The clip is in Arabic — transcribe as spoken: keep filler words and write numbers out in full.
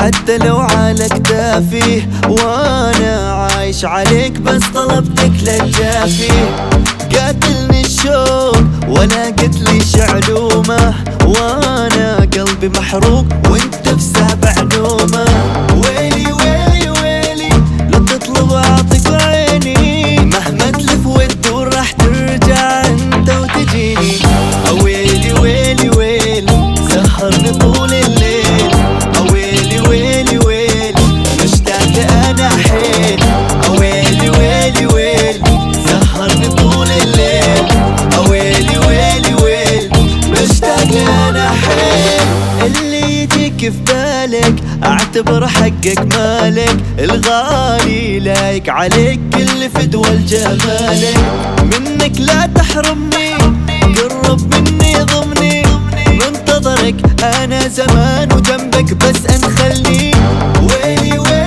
حتى لو عالك تافيه، وانا عايش عليك بس طلبتك للجافيه. قاتلني الشوق ولا قتليش علومه، وانا قلبي محروق وانت في سابع نومه. ويلي ويلي ويلي لو تطلب اعطيك عيني، مهما تلف وتدور راح ترجع انت وتجيني. ويلي ويلي ويلي سهرني طول الليل، ويلي ويلي ويلي مشتاق انا حيل. ويلي ويلي ويلي سهرني طول الليل، ويلي ويلي ويلي مشتاق انا حيل. اللي يجيك في بالك اعتبر حقك مالك، الغالي لايق عليك كل فدوى الجمالك. منك لا تحرمني، قرب مني ضمني، منتظرك انا زمان وجنبك بس انخلني. ويلي ويلي